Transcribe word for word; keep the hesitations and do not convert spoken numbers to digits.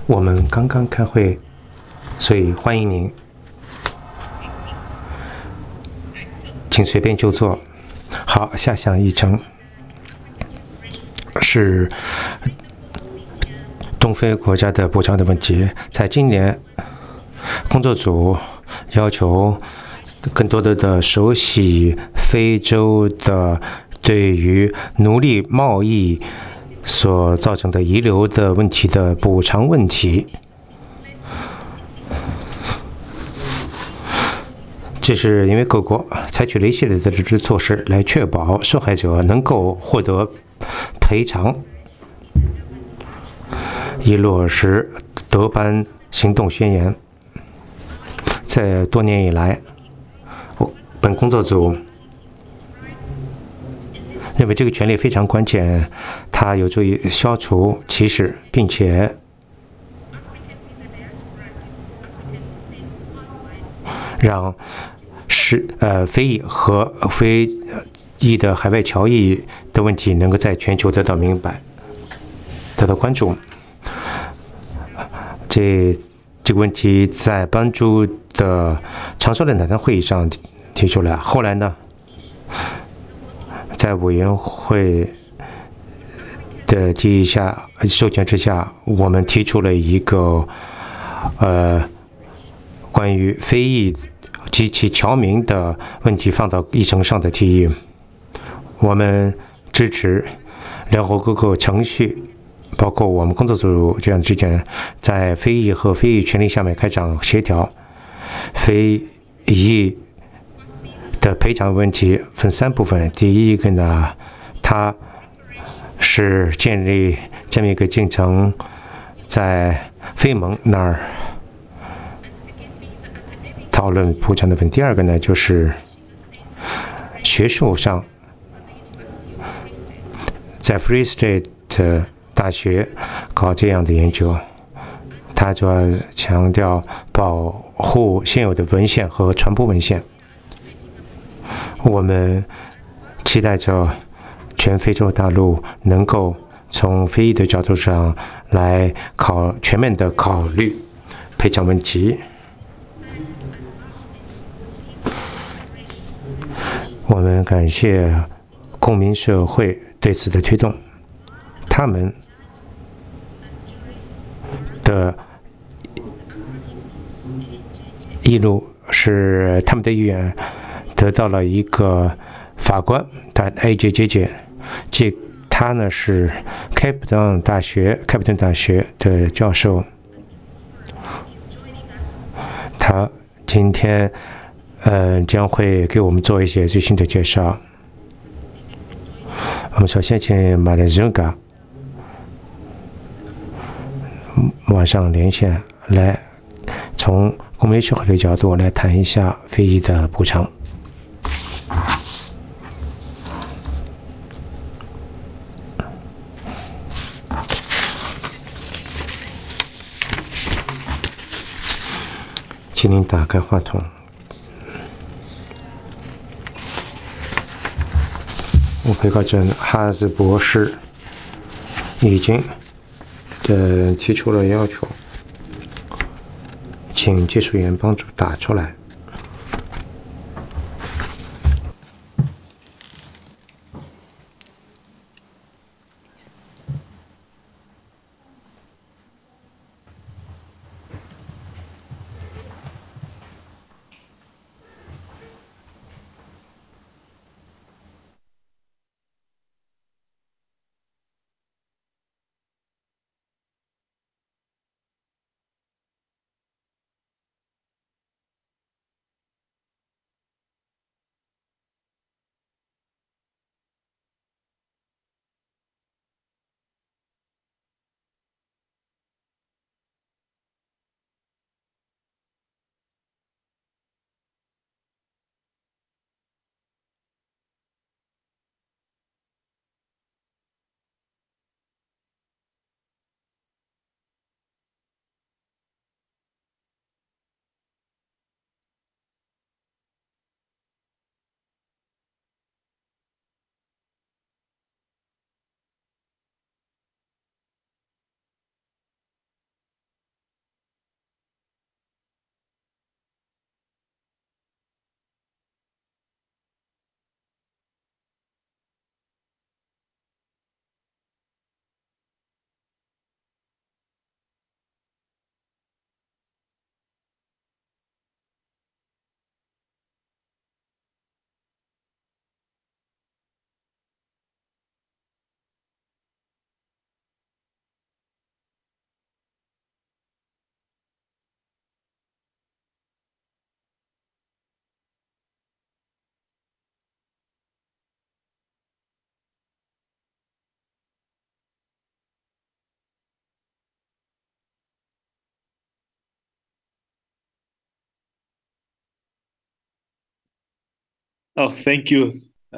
我们刚刚开会，所以欢迎您，请随便就坐。好，下项议程是东非国家的补偿的问题。在今年，工作组要求更多的的熟悉非洲的对于奴隶贸易所造成的遗留的问题的补偿问题。这是因为各国采取了一系列的这支措施来确保受害者能够获得赔偿，以落实德班行动宣言。在多年以来，本工作组认为这个权利非常关键，它有助于消除歧视，并且让是呃非裔和非裔的海外侨裔的问题能够在全球得到明白、得到关注。这这个问题在班朱的长寿论坛的会议上提出来，后来呢，在委员会的提议下、授权之下，我们提出了一个呃关于非裔及其侨民的问题放到议程上的提议。我们支持联合各个程序，包括我们工作组这样之间，在非裔和非裔权利下面开展协调。非裔的赔偿问题分三部分。第一个呢，它是建立这么一个进程，在非盟那儿讨论补偿的问题。第二个呢，就是学术上，在 Free State 大学搞这样的研究，它主要强调保护现有的文献和传播文献。我们期待着全非洲大陆能够从非裔的角度上来考全面的考虑赔偿问题。我们感谢公民社会对此的推动，他们的议路是他们的议员得到了一个法官，他 A J J J， 这他呢是开普敦大学开普敦大学的教授，他今天呃将会给我们做一些最新的介绍。我们首先请马来西亚网上连线来从公民社会的角度来谈一下非裔的补偿。请您打开话筒。我被告证哈兹博士已经呃提出了要求，请技术员帮助打出来。 Oh, thank you.